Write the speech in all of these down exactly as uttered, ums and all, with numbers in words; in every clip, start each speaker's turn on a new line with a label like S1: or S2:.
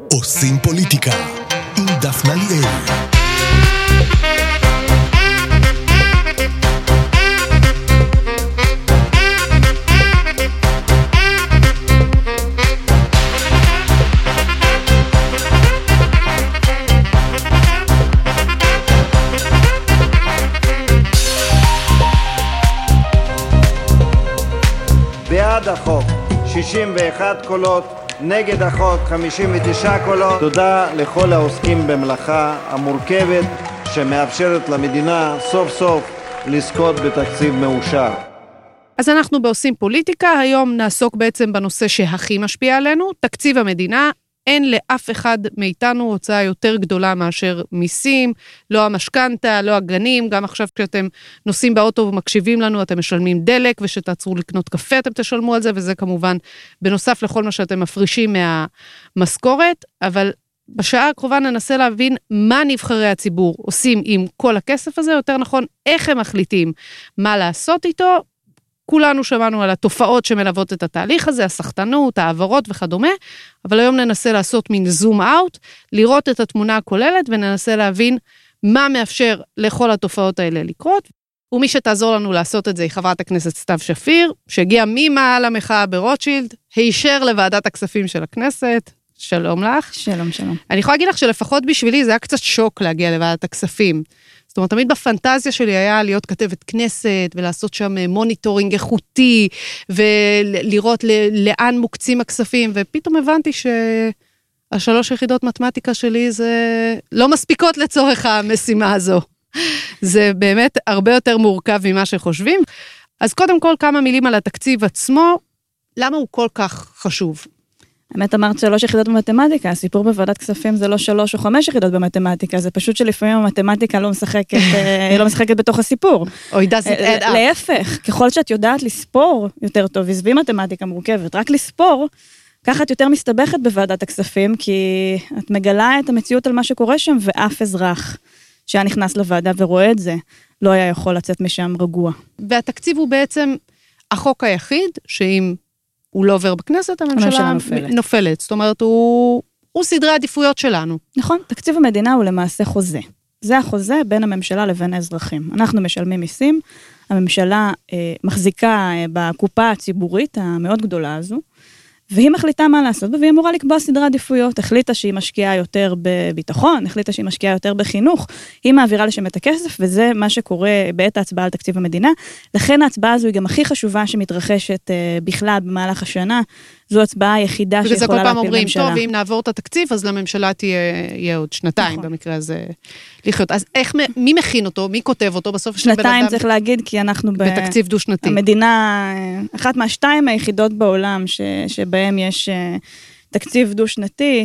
S1: עושים פוליטיקה עם דפנה ליאל.
S2: בעד החוק שישים ואחד קולות, נגד החוק חמישים ותשעה קולות. תודה לכל העוסקים במלאכה המורכבת שמאפשרת למדינה סוף סוף לזכות בתקציב מאושר.
S3: אז אנחנו בעושים פוליטיקה, היום נעסוק בעצם בנושא שהכי משפיע עלינו, תקציב המדינה. אין לאף אחד מאיתנו הוצאה יותר גדולה מאשר מיסים, לא המשכנתה, לא הגנים, גם עכשיו כשאתם נוסעים באוטו ומקשיבים לנו, אתם משלמים דלק, ושתעצרו לקנות קפה, אתם תשלמו על זה, וזה כמובן בנוסף לכל מה שאתם מפרישים מהמשכורת, אבל בשעה הקרובה ננסה להבין מה נבחרי הציבור עושים עם כל הכסף הזה, יותר נכון, איך הם מחליטים מה לעשות איתו. כולנו שמענו על התופעות שמלוות את התהליך הזה, הסחטנות, העברות וכדומה, אבל היום ננסה לעשות מין זום אאוט, לראות את התמונה הכוללת, וננסה להבין מה מאפשר לכל התופעות האלה לקרות. ומי שתעזור לנו לעשות את זה היא חברת הכנסת סתיו שפיר, שהגיעה ממעל המחאה ברוטשילד, הישר לוועדת הכספים של הכנסת. שלום לך.
S4: שלום, שלום.
S3: אני יכולה להגיד לך שלפחות בשבילי זה היה קצת שוק להגיע לוועדת הכספים. זאת אומרת, תמיד בפנטזיה שלי היה להיות כתבת כנסת, ולעשות שם מוניטורינג איכותי, ולראות לאן מוקצים הכספים, ופתאום הבנתי שהשלוש יחידות מתמטיקה שלי זה לא מספיקות לצורך המשימה הזו. זה באמת הרבה יותר מורכב ממה שחושבים. אז קודם כל כמה מילים על התקציב עצמו, למה הוא כל כך חשוב?
S4: האמת אמרת שלוש יחידות במתמטיקה, הסיפור בוועדת כספים זה לא שלוש או חמש יחידות במתמטיקה, זה פשוט שלפעמים המתמטיקה לא משחקת, לא משחקת בתוך הסיפור.
S3: או היא doesn't add up.
S4: להפך, ככל שאת יודעת לספור יותר טוב, עזבי מתמטיקה מורכבת, רק לספור, ככה את יותר מסתבכת בוועדת הכספים, כי את מגלה את המציאות על מה שקורה שם, ואף אזרח שהיה נכנס לוועדה ורואה את זה, לא היה יכול לצאת משם רגוע.
S3: והתקציב הוא בעצם החוק היחיד, שאם הוא לא עובר בכנסת, הממשלה נופלת. נופלת. זאת אומרת, הוא, הוא סדרי עדיפויות שלנו.
S4: נכון, תקציב המדינה הוא למעשה חוזה. זה החוזה בין הממשלה לבין האזרחים. אנחנו משלמים מיסים, הממשלה אה, מחזיקה אה, בקופה הציבורית המאוד גדולה הזו, והיא מחליטה מה לעשות, והיא אמורה לקבוע סדרי עדיפויות, החליטה שהיא משקיעה יותר בביטחון, החליטה שהיא משקיעה יותר בחינוך, היא מעבירה לשם את הכסף, וזה מה שקורה בעת ההצבעה על תקציב המדינה, לכן ההצבעה הזו היא גם הכי חשובה שמתרחשת בכלל במהלך השנה, זו הצבעה היחידה שיכולה להפיל ממשלה.
S3: וזה כל פעם אומרים, טוב, אם נעבור את התקציב, אז לממשלה תהיה עוד שנתיים במקרה הזה לחיות. אז איך, מי מכין אותו, מי כותב אותו בסוף?
S4: שנתיים צריך להגיד, כי אנחנו
S3: בתקציב דו-שנתי.
S4: המדינה, אחת מהשתיים היחידות בעולם שבהם יש תקציב דו-שנתי,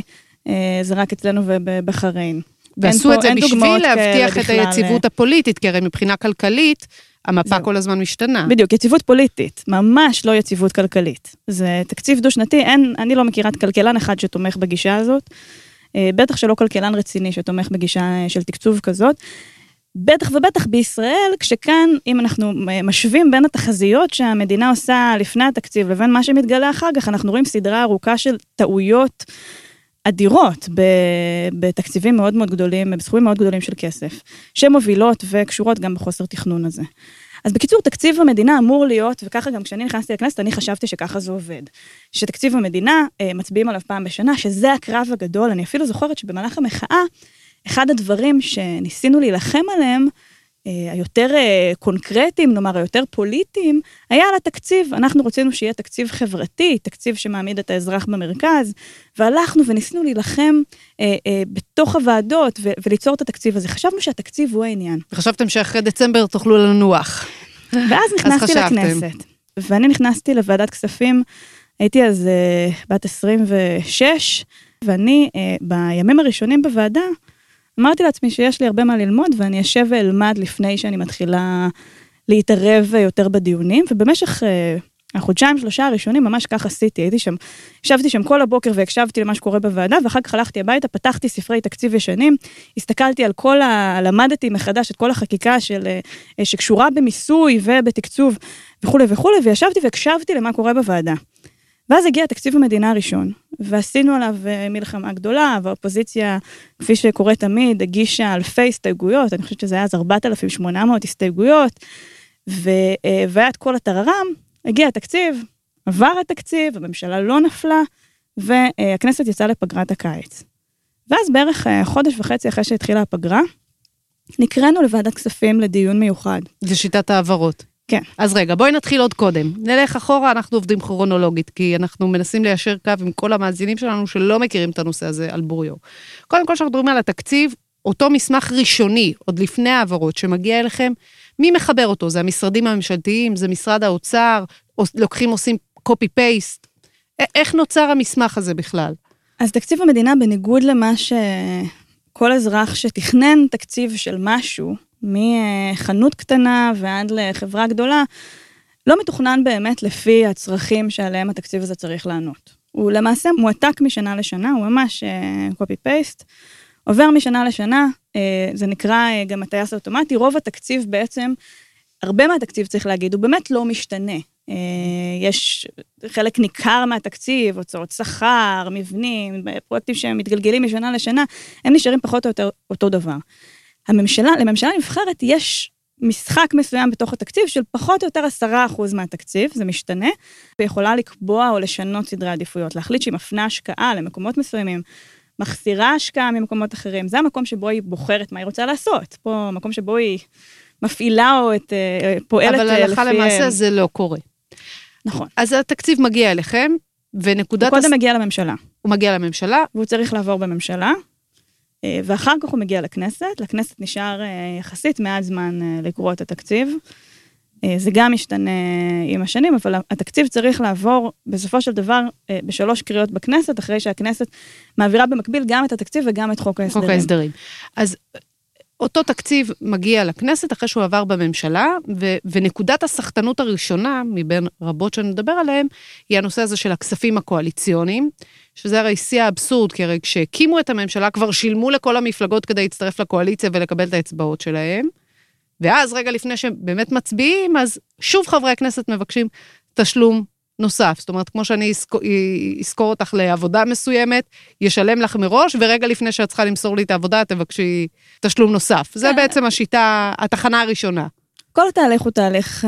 S4: זה רק אצלנו ובחריין.
S3: ועשו את זה בשביל להבטיח את היציבות הפוליטית, כי הרי מבחינה כלכלית, המפה כל הזמן משתנה.
S4: בדיוק, יציבות פוליטית, ממש לא יציבות כלכלית. זה תקציב דו-שנתי, אין, אני לא מכירה כלכלן אחד שתומך בגישה הזאת, בטח שלא כלכלן רציני שתומך בגישה של תקצוב כזאת, בטח ובטח בישראל, כשכאן, אם אנחנו משווים בין התחזיות שהמדינה עושה לפני התקציב, לבין מה שמתגלה אחר כך, אנחנו רואים סדרה ארוכה של טעויות אדירות בתקציבים מאוד מאוד גדולים, בסכומים מאוד גדולים של כסף, שמובילות וקשורות גם בחוסר תכנון הזה. אז בקיצור, תקציב המדינה אמור להיות, וככה גם כשאני נכנסתי לכנסת, אני חשבתי שככה זה עובד. שתקציב המדינה מצביעים עליו פעם בשנה, שזה הקרב הגדול, אני אפילו זוכרת שבמהלך המחאה, אחד הדברים שניסינו להילחם עליהם, היותר קונקרטיים, נאמר, היותר פוליטיים, היה על התקציב. אנחנו רצינו שיהיה תקציב חברתי, תקציב שמעמיד את האזרח במרכז, והלכנו וניסינו להילחם אה, אה, בתוך הוועדות, ו- וליצור את התקציב הזה. חשבנו שהתקציב הוא העניין.
S3: וחשבתם שאחרי דצמבר תוכלו לנוח.
S4: ואז נכנסתי לכנסת. ואני נכנסתי לוועדת כספים, הייתי אז אה, בת עשרים ושש, ואני אה, בימים הראשונים בוועדה, אמרתי לעצמי שיש לי הרבה מה ללמוד, ואני אשב ואלמד לפני שאני מתחילה להתערב יותר בדיונים, ובמשך החודשיים, שלושה הראשונים, ממש כך עשיתי, הייתי שם, ישבתי שם כל הבוקר והקשבתי למה שקורה בוועדה, ואחר כך הלכתי הביתה, פתחתי ספרי תקציב ישנים, הסתכלתי על כל ה... למדתי מחדש את כל החקיקה של, שקשורה במיסוי ובתקצוב וכו' וכו', וישבתי והקשבתי למה קורה בוועדה. ואז הגיע תקציב המדינה הראשון, ועשינו עליו מלחמה גדולה, והאופוזיציה, כפי שקורה תמיד, הגישה אלפי הסתייגויות, אני חושבת שזה היה אז ארבעת אלפים ושמונה מאות הסתייגויות, והיה את כל הטררם, הגיע התקציב, עבר התקציב, הממשלה לא נפלה, והכנסת יצאה לפגרת הקיץ. ואז בערך חודש וחצי אחרי שהתחילה הפגרה, נקראנו לוועדת כספים לדיון מיוחד.
S3: זה שיטת העברות.
S4: כן.
S3: אז רגע, בואי נתחיל עוד קודם. נלך אחורה, אנחנו עובדים כרונולוגית, כי אנחנו מנסים ליישר קו עם כל המאזינים שלנו שלא מכירים את הנושא הזה על בוריו. קודם כל שאנחנו מדברים על התקציב, אותו מסמך ראשוני, עוד לפני העברות שמגיע אליכם, מי מחבר אותו? זה המשרדים הממשלתיים, זה משרד האוצר, או לוקחים, עושים copy-paste. איך נוצר המסמך הזה בכלל?
S4: אז תקציב המדינה, בניגוד למה שכל אזרח שתכנן תקציב של משהו, מחנות קטנה ועד לחברה גדולה, לא מתוכנן באמת לפי הצרכים שעליהם התקציב הזה צריך לענות. הוא למעשה מועתק משנה לשנה, הוא ממש copy-paste, עובר משנה לשנה, זה נקרא גם הטייס האוטומטי, רוב התקציב בעצם, הרבה מהתקציב צריך להגיד, הוא באמת לא משתנה. יש חלק ניכר מהתקציב, הוצאות שכר, מבנים, פרויקטים שהם מתגלגלים משנה לשנה, הם נשארים פחות או יותר אותו דבר. הממשלה, לממשלה נבחרת יש משחק מסוים בתוך התקציב של פחות או יותר עשרה אחוז מהתקציב, זה משתנה, ויכולה לקבוע או לשנות סדרי עדיפויות, להחליט שהיא מפנה השקעה למקומות מסוימים, מחסירה השקעה ממקומות אחרים, זה המקום שבו היא בוחרת מה היא רוצה לעשות, פה המקום שבו היא מפעילה או את, פועלת
S3: אבל הלכה לפי... למעשה זה לא קורה.
S4: נכון.
S3: אז התקציב מגיע אליכם, ונקודת...
S4: הוא קודם הס... מגיע לממשלה.
S3: הוא מגיע לממשלה.
S4: והוא צריך לעבור בממשלה, ואחר כך הוא מגיע לכנסת, לכנסת נשאר יחסית מעט זמן לקרוא את התקציב, זה גם משתנה עם השנים, אבל התקציב צריך לעבור בסופו של דבר בשלוש קריאות בכנסת, אחרי שהכנסת מעבירה במקביל גם את התקציב וגם את חוק ההסדרים.
S3: חוק ההסדרים. אז אותו תקציב מגיע לכנסת אחרי שהוא עבר בממשלה, ו- ונקודת הסחטנות הראשונה, מבין רבות שנדבר עליהן, היא הנושא הזה של הכספים הקואליציוניים, שזה הרי שיא האבסורד, כי הרי כשהקימו את הממשלה, כבר שילמו לכל המפלגות כדי להצטרף לקואליציה ולקבל את האצבעות שלהם, ואז רגע לפני שבאמת מצביעים, אז שוב חברי הכנסת מבקשים תשלום נוסף. זאת אומרת, כמו שאני אזכור אותך לעבודה מסוימת, ישלם לך מראש, ורגע לפני שאת צריכה למסור לי את העבודה, תבקשי תשלום נוסף. זה בעצם השיטה, התחנה הראשונה.
S4: כל התהליך הוא תהליך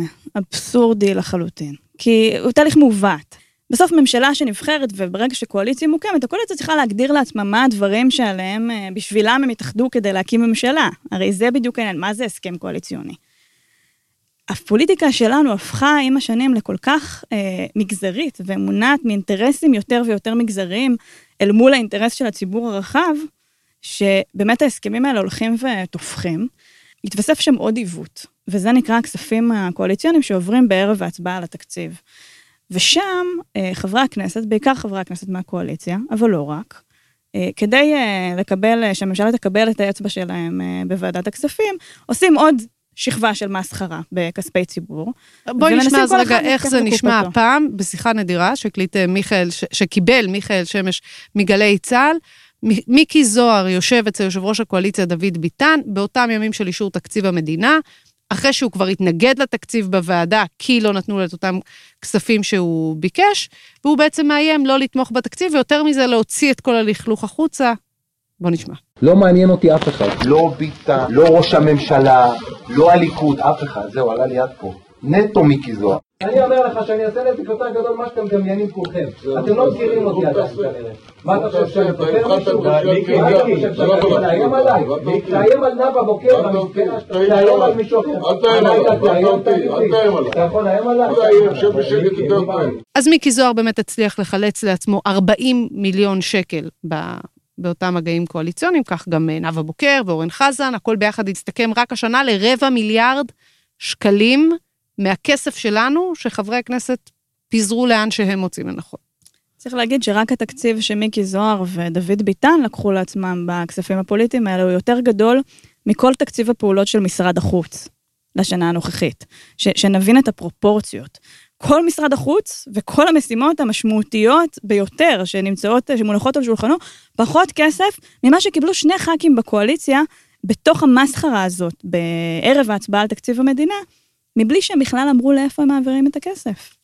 S4: אבסורדי לחלוטין, כי הוא תהליך מעוות. בסוף ממשלה שנבחרת, וברגע שקואליציה מוקמת, הקואליציה צריכה להגדיר לעצמה מה הדברים שעליהם, בשבילם הם יתאחדו כדי להקים ממשלה. הרי זה בדיוק העניין, מה זה הסכם קואליציוני? הפוליטיקה שלנו הפכה עם השנים לכל כך אה, מגזרית, ומונעת מאינטרסים יותר ויותר מגזריים, אל מול האינטרס של הציבור הרחב, שבאמת ההסכמים האלה הולכים ותופחים, התווסף שם עוד עיוות, וזה נקרא הכספים הקואליציוניים שעוברים בערב ההצבעה על התקציב. ושם אה, חברי הכנסת, בעיקר חברי הכנסת מהקואליציה, אבל לא רק, אה, כדי אה, לקבל, שהממשלה תקבל את האצבע שלהם אה, בוועדת הכספים, עושים עוד שכבה של מסחרה בכספי ציבור.
S3: בואי נשמע אז רגע איך זה נשמע הפעם, בשיחה נדירה שקליט מיכאל, שקיבל מיכאל שמש מגלי צה"ל, מיקי זוהר יושב אצל יושב ראש הקואליציה דוד ביטן, באותם ימים של אישור תקציב המדינה, אחרי שהוא כבר התנגד לתקציב בוועדה, כי לא נתנו לו את אותם כספים שהוא ביקש, והוא בעצם מאיים לא לתמוך בתקציב, ויותר מזה להוציא את כל הלכלוך החוצה. בוא נשמע.
S5: לא מעניין אותי אף אחד. לא ביטה, לא ראש הממשלה, לא הליכוד, אף אחד. זהו, עלה לי עד פה. נטו מיקי זוהר. אני אומר לך שאני אעשה נזק יותר גדול מה שאתם מדמיינים כולכם. אתם לא מכירים אותי עדיין כנראה. מה אתה חושב שאני פותר מישהו? מיקי, מה אתה חושב שאני יכול לאיים עליי? לאיים על נאוה בוקר במספרה, לאיים על מישהו אחר.
S6: אל תאיים עליי, אל תאיים עליי.
S4: אתה יכול לאיים עליי?
S6: אל תאיים, שב בשקט יותר פעם.
S3: אז מיקי זוהר באמת הצליח לחלץ לעצמו ארבעים מיליון שקל ב... באותם מגעים קואליציוניים, כך גם נאוה בוקר ואורן חזן, הכל ביחד יסתכם רק השנה לרבע מיליארד שקלים מהכסף שלנו, שחברי הכנסת פיזרו לאן שהם מוצאים לנכון.
S4: צריך להגיד שרק התקציב שמיקי זוהר ודוד ביטן לקחו לעצמם בכספים הפוליטיים האלה, הוא יותר גדול מכל תקציב הפעולות של משרד החוץ לשנה הנוכחית, ש- שנבין את הפרופורציות. כל משרד החוץ וכל המשימות המשמעותיות ביותר שנמצאות, שמונחות על שולחנו, פחות כסף ממה שקיבלו שני ח"כים בקואליציה בתוך המסחרה הזאת, בערב ההצבעה על תקציב המדינה, מבלי שהם בכלל אמרו לאיפה הם מעבירים את הכסף.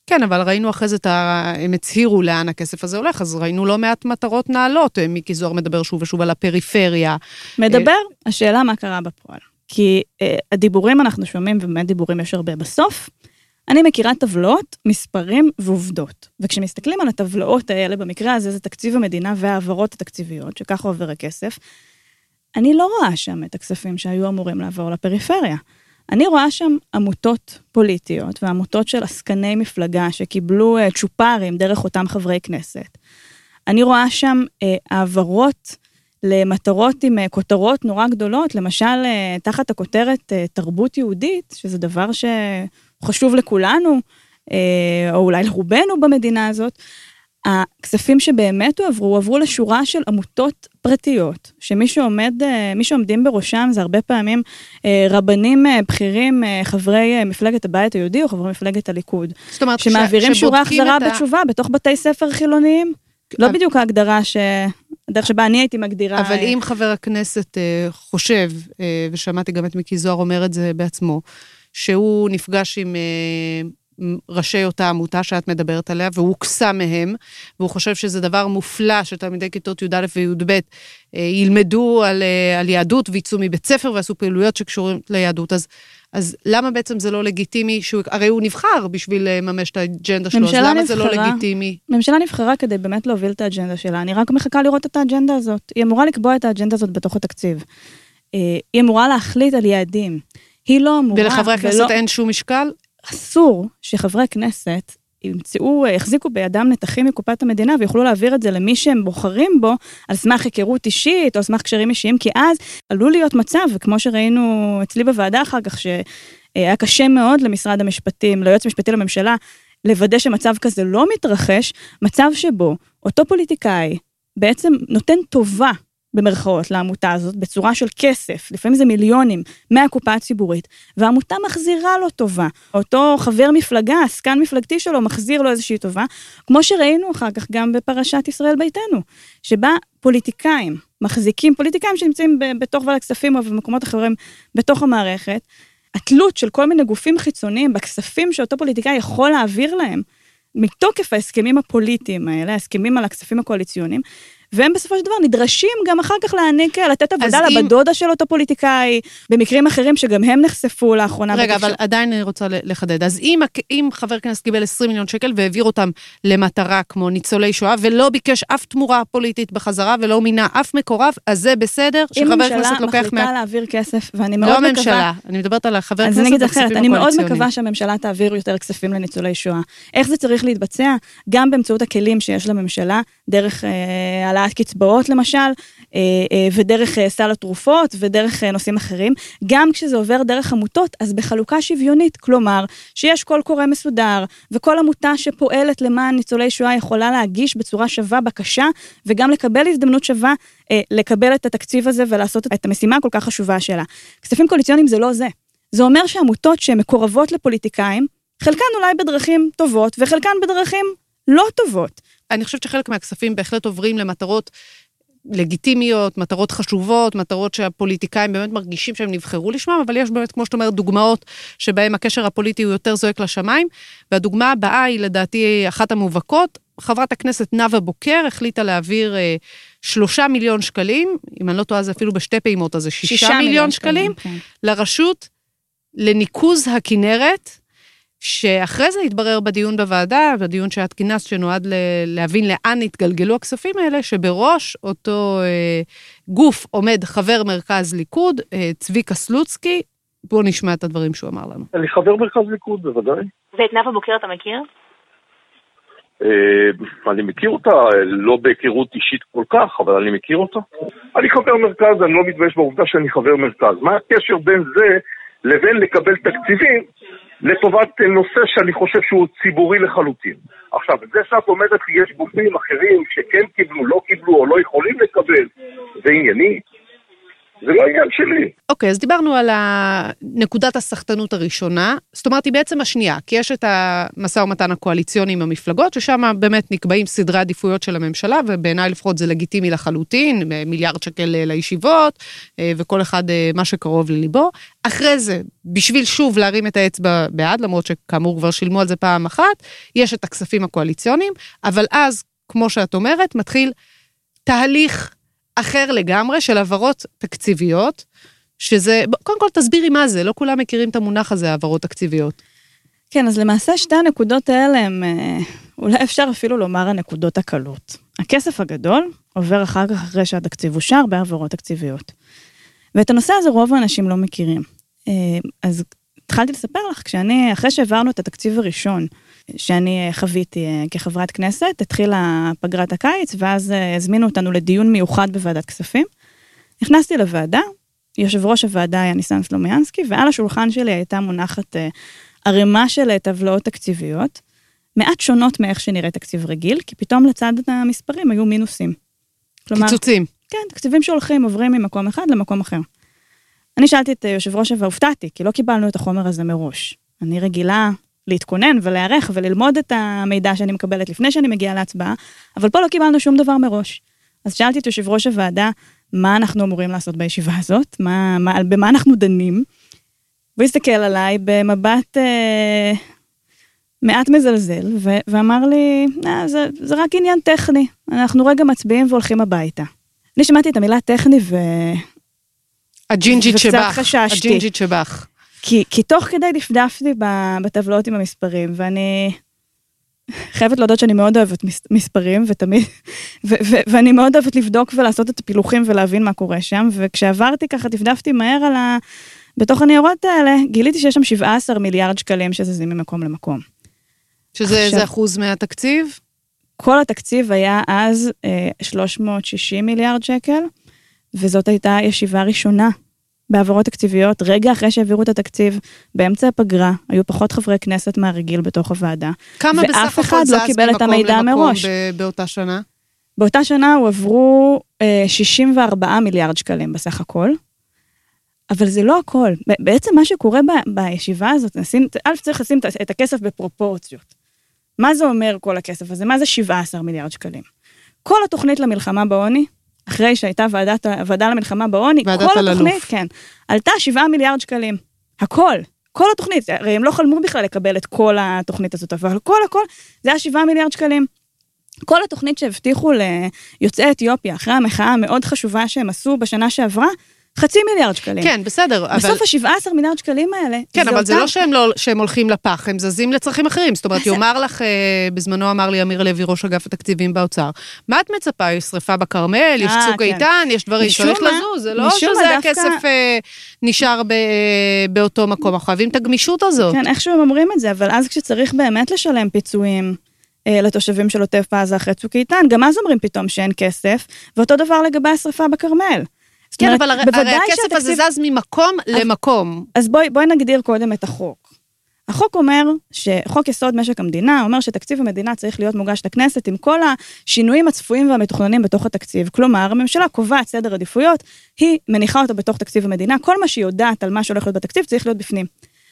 S3: כן, אבל ראינו אחרי זה, הם הצהירו לאן הכסף הזה הולך, אז ראינו לא מעט מטרות נעלות, מיקי זוהר מדבר שוב ושוב על הפריפריה.
S4: מדבר, השאלה מה קרה בפועל. כי אה, הדיבורים אנחנו שומעים, ובאמת דיבורים יש הרבה בסוף, אני מכירה טבלאות, מספרים ועובדות. וכשמסתכלים על הטבלאות האלה, במקרה הזה זה תקציב המדינה והעברות התקציביות, שככה עובר הכסף, אני לא רואה שם את הכספים שהיו אמורים לעבור לפריפריה. אני רואה שם עמותות פוליטיות, ועמותות של עסקני מפלגה, שקיבלו uh, צ'ופרים דרך אותם חברי כנסת. אני רואה שם uh, העברות למטרות עם uh, כותרות נורא גדולות, למשל uh, תחת הכותרת uh, תרבות יהודית, שזה דבר שחשוב לכולנו, uh, או אולי לרובנו במדינה הזאת, הכספים שבאמת הועברו, עברו לשורה של עמותות פרטיות, שמי שעומד, מי שעומדים בראשם זה הרבה פעמים רבנים בכירים, חברי מפלגת הבית היהודי או חברי מפלגת הליכוד,
S3: אומרת,
S4: שמעבירים
S3: ש...
S4: שורה החזרה
S3: ה...
S4: בתשובה בתוך בתי ספר חילוניים. לא בדיוק ההגדרה ש... הדרך שבה אני הייתי מגדירה...
S3: אבל אם חבר הכנסת חושב, ושמעתי גם את מיקי זוהר אומר את זה בעצמו, שהוא נפגש עם... ראשי אותה עמותה שאת מדברת עליה, והוא הוקסה מהם, והוא חושב שזה דבר מופלא, שתלמידי כיתות י' א' וי' ב' ילמדו על, על יהדות, ויצאו מבית ספר, ועשו פעילויות שקשורים ליהדות. אז, אז למה בעצם זה לא לגיטימי? שהוא, הרי הוא נבחר בשביל לממש את האג'נדה שלו, אז למה נבחרה, זה לא לגיטימי?
S4: ממשלה נבחרה כדי באמת להוביל את האג'נדה שלה. אני רק מחכה לראות את האג'נדה הזאת. היא אמורה לקבוע את האג'נדה הזאת בתוך התקציב. היא אמורה להחליט על יעדים. היא לא אמורה...
S3: ולחברי הכנסת ולא... אין שום משקל?
S4: אסור שחברי כנסת ימצאו, יחזיקו בידם נתחים מקופת המדינה, ויוכלו להעביר את זה למי שהם בוחרים בו, על סמך היכרות אישית, או על סמך קשרים אישיים, כי אז עלול להיות מצב, וכמו שראינו אצלי בוועדה אחר כך, שהיה קשה מאוד למשרד המשפטים, ליועץ המשפטי לממשלה, לוודא שמצב כזה לא מתרחש, מצב שבו אותו פוליטיקאי בעצם נותן טובה, במרכאות לעמותה הזאת, בצורה של כסף, לפעמים זה מיליונים, מהקופה הציבורית, והעמותה מחזירה לו טובה. אותו חבר מפלגה, עסקן מפלגתי שלו, מחזיר לו איזושהי טובה, כמו שראינו אחר כך גם בפרשת ישראל ביתנו, שבה פוליטיקאים, מחזיקים, פוליטיקאים שנמצאים בתוך ועדת הכספים, או במקומות אחרים, בתוך המערכת, התלות של כל מיני גופים חיצוניים, בכספים שאותו פוליטיקאי יכול להעביר להם, מתוקף ההסכמים הפוליטיים האלה, ההסכמים על הכספים הקואליציוניים, והם בסופו של דבר נדרשים גם אחר כך להעניק, לתת עבודה לבדודה של אותו פוליטיקאי, במקרים אחרים שגם הם נחשפו לאחרונה.
S3: רגע, אבל עדיין אני רוצה לחדד. אז אם, אם חבר כנסת קיבל עשרים מיליון שקל, והעביר אותם למטרה כמו ניצולי שואה, ולא ביקש אף תמורה פוליטית בחזרה, ולא מינה אף מקורב, אז זה בסדר שחבר כנסת לוקח...
S4: אם ממשלה מחליטה להעביר כסף, ואני מאוד מקווה...
S3: לא ממשלה, אני מדברת על חבר כנסת
S4: בכספים הקואליציוניים. אני מאוד מקווה שהממשלה תעביר יותר כספים לניצולי שואה. איך זה צריך להתבצע? גם באמצעות הכלים שיש לממשלה, דרך העלאת קצבאות למשל, ודרך סל התרופות, ודרך נושאים אחרים. גם כשזה עובר דרך עמותות, אז בחלוקה שוויונית, כלומר, שיש כל קורא מסודר, וכל עמותה שפועלת למען ניצולי שואה יכולה להגיש בצורה שווה בקשה, וגם לקבל הזדמנות שווה, לקבל את התקציב הזה, ולעשות את המשימה הכל כך חשובה שלה. כספים קואליציוניים זה לא זה. זה אומר שעמותות שמקורבות לפוליטיקאים, חלקן אולי בדרכים טובות, וחלקן בדרכים לא טובות.
S3: אני חושבת שחלק מהכספים בהחלט עוברים למטרות לגיטימיות, מטרות חשובות, מטרות שהפוליטיקאים באמת מרגישים שהם נבחרו לשמם, אבל יש באמת, כמו שאת אומרת, דוגמאות שבהם הקשר הפוליטי הוא יותר זועק לשמיים, והדוגמה הבאה היא לדעתי אחת המובהקות, חברת הכנסת נאוה בוקר החליטה להעביר אה, שלושה מיליון שקלים, אם אני לא טועה זה אפילו בשתי פעימות, אז זה שישה, שישה מיליון, מיליון שקלים, שקלים okay. לרשות לניקוז הכנרת, שאחרי זה התברר בדיון בוועדה, בדיון שאת כינסת, שנועד להבין לאן התגלגלו הכספים האלה, שבראש אותו אה, גוף עומד חבר מרכז ליכוד, אה, צביקה סלוצקי, בואו נשמע את הדברים שהוא אמר לנו.
S6: אני חבר מרכז ליכוד, בוודאי.
S7: ואת נאוה בוקר אתה מכיר?
S6: אה, אני מכיר אותה, לא בהיכרות אישית כל כך, אבל אני מכיר אותה. אני חבר מרכז, אני לא מתבייש בעובדה שאני חבר מרכז. מה הקשר בין זה לבין לקבל תקציבים לטובת נושא שאני חושב שהוא ציבורי לחלוטין. עכשיו, זה שאת אומרת, יש גופים אחרים שכן קיבלו, לא קיבלו או לא יכולים לקבל, זה ענייני. זה לא לא העניין שלי.
S3: אוקיי, אז דיברנו על נקודת הסחטנות הראשונה, זאת אומרת, היא בעצם השנייה, כי יש את המשא ומתן הקואליציוני עם המפלגות, ששם באמת נקבעים סדרי עדיפויות של הממשלה, ובעיניי לפחות זה לגיטימי לחלוטין, מיליארד שקל לישיבות, וכל אחד מה שקרוב לליבו. אחרי זה, בשביל שוב להרים את האצבע בעד, למרות שכאמור כבר שילמו על זה פעם אחת, יש את הכספים הקואליציוניים, אבל אז, כמו שאת אומרת, מתחיל תהליך אחר לגמרי של העברות תקציביות, שזה, קודם כל תסבירי מה זה, לא כולם מכירים את המונח הזה, העברות תקציביות.
S4: כן, אז למעשה שתי הנקודות האלה הם, אולי אפשר אפילו לומר הנקודות הקלות. הכסף הגדול עובר אחר כך אחרי שהתקציב אושר בהעברות תקציביות. ואת הנושא הזה רוב האנשים לא מכירים. אז התחלתי לספר לך, כשאני, אחרי שהעברנו את התקציב הראשון, שאני חוויתי כחברת כנסת, התחילה פגרת הקיץ, ואז הזמינו אותנו לדיון מיוחד בוועדת כספים. נכנסתי לוועדה, יושב ראש הוועדה היה ניסן סלומיאנסקי, ועל השולחן שלי הייתה מונחת ערימה של טבלאות תקציביות, מעט שונות מאיך שנראה תקציב רגיל, כי פתאום לצד המספרים היו מינוסים.
S3: כלומר, קיצוצים.
S4: כן, תקציבים שהולכים, עוברים ממקום אחד למקום אחר. אני שאלתי את יושב ראש והופתעתי, כי לא קיבלנו את החומר הזה מראש. אני רגילה להתכונן ולהערך וללמוד את המידע שאני מקבלת לפני שאני מגיעה להצבעה, אבל פה לא קיבלנו שום דבר מראש. אז שאלתי את יושב ראש הוועדה, מה אנחנו אמורים לעשות בישיבה הזאת, מה, מה, במה אנחנו דנים, והוא הסתכל עליי במבט אה, מעט מזלזל, ו- ואמר לי, אה, זה, זה רק עניין טכני, אנחנו רגע מצביעים והולכים הביתה. אני שמעתי את המילה טכני ו...
S3: הג'ינג'ית שבך,
S4: וקצת חששתי.
S3: הג'ינג'ית שבך.
S4: כי, כי תוך כדי דפדפתי בטבלאות עם המספרים, ואני חייבת להודות שאני מאוד אוהבת מספרים, ותמיד, ו, ו, ואני מאוד אוהבת לבדוק ולעשות את הפילוחים ולהבין מה קורה שם, וכשעברתי ככה, דפדפתי מהר על ה... בתוך הניירות האלה, גיליתי שיש שם שבעה עשר מיליארד שקלים שזזים ממקום למקום.
S3: שזה איזה אחוז מהתקציב?
S4: כל התקציב היה אז אה, שלוש מאות ושישים מיליארד שקל, וזאת הייתה ישיבה ראשונה בעברות תקציביות, רגע אחרי שהעבירו את התקציב, באמצע הפגרה, היו פחות חברי כנסת מהרגיל בתוך הוועדה.
S3: כמה בסך הכל זז ממקום למקום באותה שנה?
S4: באותה שנה הועברו אה, שישים וארבעה מיליארד שקלים בסך הכל, אבל זה לא הכל. בעצם מה שקורה ב- בישיבה הזאת, נשים, אלף צריך לשים את הכסף בפרופורציות. מה זה אומר כל הכסף הזה? מה זה שבעה עשר מיליארד שקלים? כל התוכנית למלחמה בעוני, אחרי שהייתה ועדת, ועדה למלחמה בעוני, כל התוכנית, כן, עלתה שבעה מיליארד שקלים. הכל, כל התוכנית, הרי הם לא חלמו בכלל לקבל את כל התוכנית הזאת, אבל כל הכל, זה היה שבעה מיליארד שקלים. כל התוכנית שהבטיחו ליוצאי אתיופיה, אחרי המחאה המאוד חשובה שהם עשו בשנה שעברה, חצי מיליארד שקלים.
S3: כן, בסדר.
S4: בסוף אבל... ה-שבעה עשר מיליארד שקלים האלה...
S3: כן, אבל אותם... זה לא שהם, לא שהם הולכים לפח, הם זזים לצרכים אחרים. זאת אומרת, יאמר לך, בזמנו אמר לי אמיר לוי, ראש אגף התקציבים באוצר, מה את מצפה? יש שריפה בכרמל, יש צוק איתן, יש דברים שצריך לזוז, זה לא שזה הכסף נשאר באותו מקום. אנחנו חייבים את הגמישות הזאת.
S4: כן, איכשהו הם אומרים את זה, אבל אז כשצריך באמת לשלם פיצויים לתושבים של עוטף עזה אחרי צוק איתן, גם אז אומרים פתאום שאין כסף, ואותו דבר לגבי השריפה בכרמל.
S3: כן, אבל הרי הכסף הזה זז ממקום למקום.
S4: אז בואי, בואי נגדיר קודם את החוק. החוק אומר שחוק יסוד משק המדינה, אומר שתקציב המדינה צריך להיות מוגש לכנסת עם כל השינויים הצפויים והמתוכננים בתוך התקציב. כלומר, הממשלה קובעת סדר עדיפויות, היא מניחה אותה בתוך תקציב המדינה, כל מה שהיא יודעת על מה שהולך להיות בתקציב צריך להיות בפנים.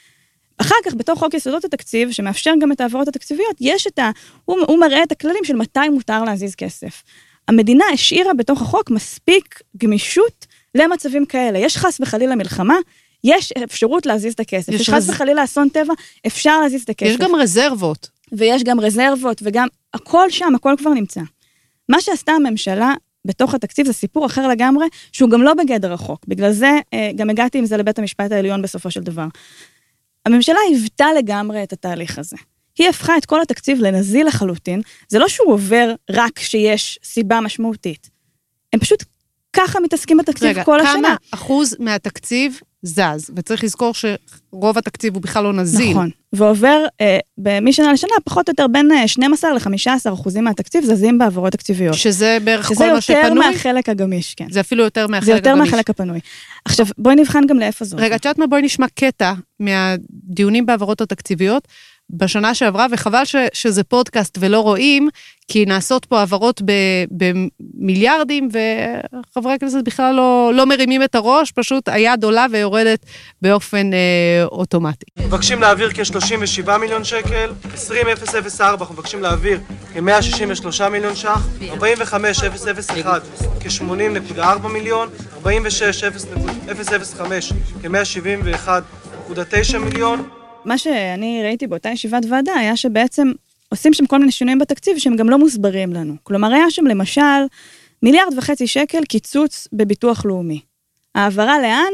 S4: אחר כך, בתוך חוק יסודות התקציב, שמאפשר גם את העברות התקציביות, יש את ה... הוא, הוא מראה את הכללים של מתי מותר להזיז כסף. המדינה השאירה בתוך החוק מספיק גמישות למצבים כאלה. יש חס וחלילה מלחמה, יש אפשרות להזיז את הכסף. יש, יש חס רז... וחלילה אסון טבע, אפשר להזיז את הכסף.
S3: יש גם רזרבות.
S4: ויש גם רזרבות, וגם הכל שם, הכל כבר נמצא. מה שעשתה הממשלה בתוך התקציב זה סיפור אחר לגמרי, שהוא גם לא בגדר החוק. בגלל זה גם הגעתי עם זה לבית המשפט העליון בסופו של דבר. הממשלה היוותה לגמרי את התהליך הזה. היא הפכה את כל התקציב לנזיל לחלוטין, זה לא שהוא עובר רק שיש סיבה משמעותית. הם פשוט ככה מתעסקים בתקציב רגע, כל השנה. רגע,
S3: כמה אחוז מהתקציב זז, וצריך לזכור שרוב התקציב הוא בכלל לא נזיל.
S4: נכון, ועובר אה, משנה לשנה, פחות או יותר בין שנים עשר ל-חמישה עשר אחוזים מהתקציב זזים בעבורות תקציביות.
S3: שזה בערך
S4: שזה
S3: כל מה שפנוי?
S4: שזה יותר מהחלק הגמיש, כן.
S3: זה אפילו יותר מהחלק
S4: הגמיש. זה יותר
S3: הגמיש.
S4: מהחלק הפנוי. עכשיו, בואי נבחן גם לאיפה זאת.
S3: רגע, את יודעת מה? בואי נשמע קטע מהדיונים בעבורות התקציביות, בשנה שעברה, וחבל ש, שזה פודקאסט ולא רואים, כי נעשות פה העברות במיליארדים, וחברי הכנסת בכלל לא, לא מרימים את הראש, פשוט היד עולה ויורדת באופן אה, אוטומטי.
S7: מבקשים להעביר כ-שלושים ושבעה מיליון שקל, עשרים אלף ארבע אנחנו מבקשים להעביר כ-מאה שישים ושלושה מיליון ש"ח, ארבעים וחמש אלף אחת כ-שמונים נקודה ארבע מיליון, ארבעים ושש אלף חמש כ-מאה שבעים ואחת נקודה תשע מיליון.
S4: מה שאני ראיתי באותה ישיבת ועדה היה שבעצם עושים שם כל מיני שינויים בתקציב שהם גם לא מוסברים לנו. כלומר, היה שם למשל מיליארד וחצי שקל קיצוץ בביטוח לאומי. העברה לאן?